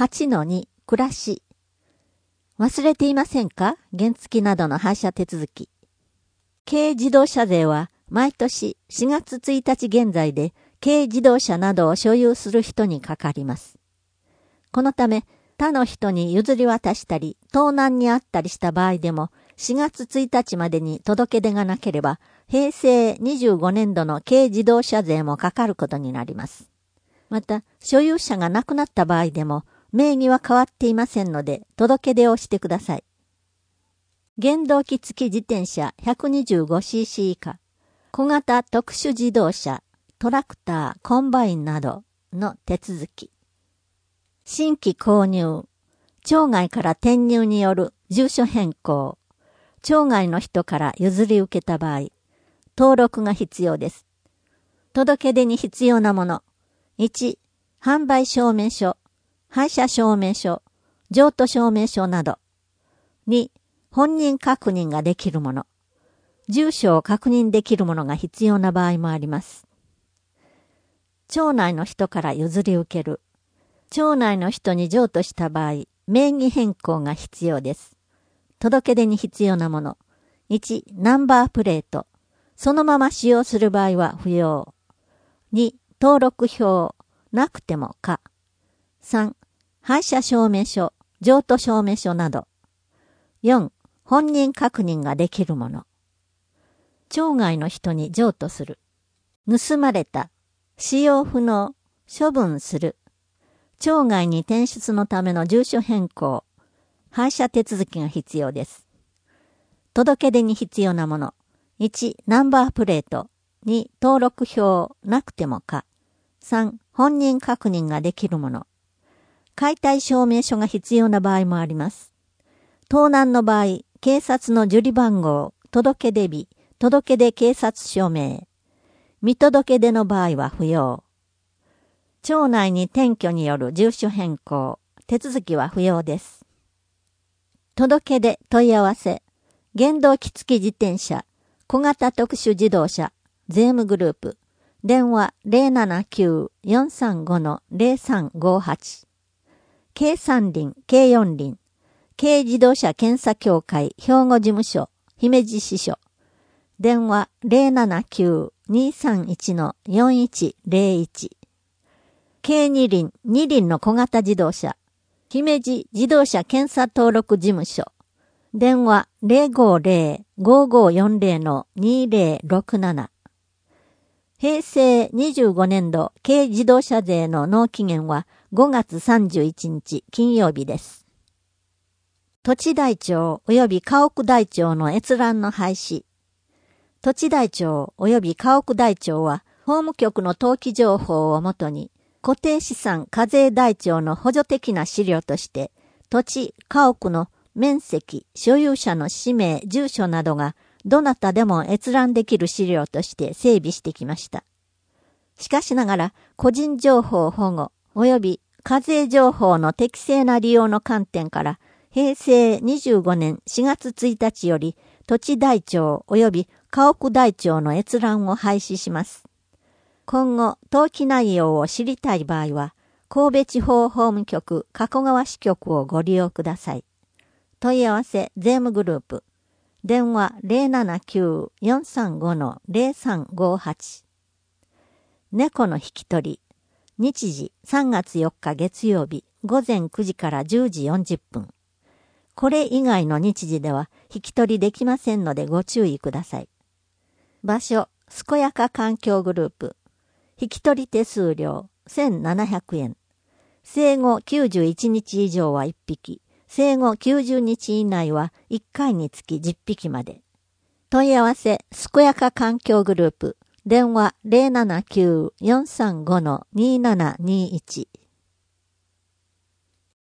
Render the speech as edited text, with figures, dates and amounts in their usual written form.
8-2 暮らし。忘れていませんか？原付などの配車手続き。軽自動車税は毎年4月1日現在で軽自動車などを所有する人にかかります。このため他の人に譲り渡したり盗難にあったりした場合でも4月1日までに届け出がなければ平成25年度の軽自動車税もかかることになります。また所有者が亡くなった場合でも名義は変わっていませんので届け出をしてください。原動機付き自転車 125cc 以下、小型特殊自動車、トラクター、コンバインなどの手続き。新規購入、町外から転入による住所変更、町外の人から譲り受けた場合、登録が必要です。届け出に必要なもの。1、販売証明書、配車証明書、譲渡証明書など。2、本人確認ができるもの。住所を確認できるものが必要な場合もあります。町内の人から譲り受ける。町内の人に譲渡した場合、名義変更が必要です。届け出に必要なもの。1、ナンバープレート。そのまま使用する場合は不要。2、登録表。なくても可。3、配車証明書、譲渡証明書など。4、本人確認ができるもの。町外の人に譲渡する。盗まれた。使用不能。処分する。町外に転出のための住所変更。配車手続きが必要です。届け出に必要なもの。1、ナンバープレート。2、登録表。なくても可。3、本人確認ができるもの。解体証明書が必要な場合もあります。盗難の場合、警察の受理番号、届け出日、届け出警察署名。未届け出の場合は不要。町内に転居による住所変更、手続きは不要です。届け出問い合わせ、原動機付き自転車、小型特殊自動車、税務グループ、電話 079-435-0358。軽三輪、軽四輪、軽自動車検査協会兵庫事務所、姫路支所。電話 079-231-4101。軽二輪、二輪の小型自動車、姫路自動車検査登録事務所。電話 050-5540-2067。平成25年度軽自動車税の納期限は5月31日金曜日です。土地台帳及び家屋台帳の閲覧の廃止。土地台帳及び家屋台帳は法務局の登記情報をもとに固定資産課税台帳の補助的な資料として土地、家屋の面積、所有者の氏名、住所などがどなたでも閲覧できる資料として整備してきました。しかしながら個人情報保護及び課税情報の適正な利用の観点から平成25年4月1日より土地台帳及び家屋台帳の閲覧を廃止します。今後、登記内容を知りたい場合は、神戸地方法務局加古川支局をご利用ください。問い合わせ税務グループ。電話 079-435-0358。猫の引き取り。日時3月4日月曜日午前9時から10時40分。これ以外の日時では引き取りできませんのでご注意ください。場所、健やか環境グループ。引き取り手数料1700円。生後91日以上は1匹。生後90日以内は1回につき10匹まで。問い合わせ、健やか環境グループ。電話 079-435-2721。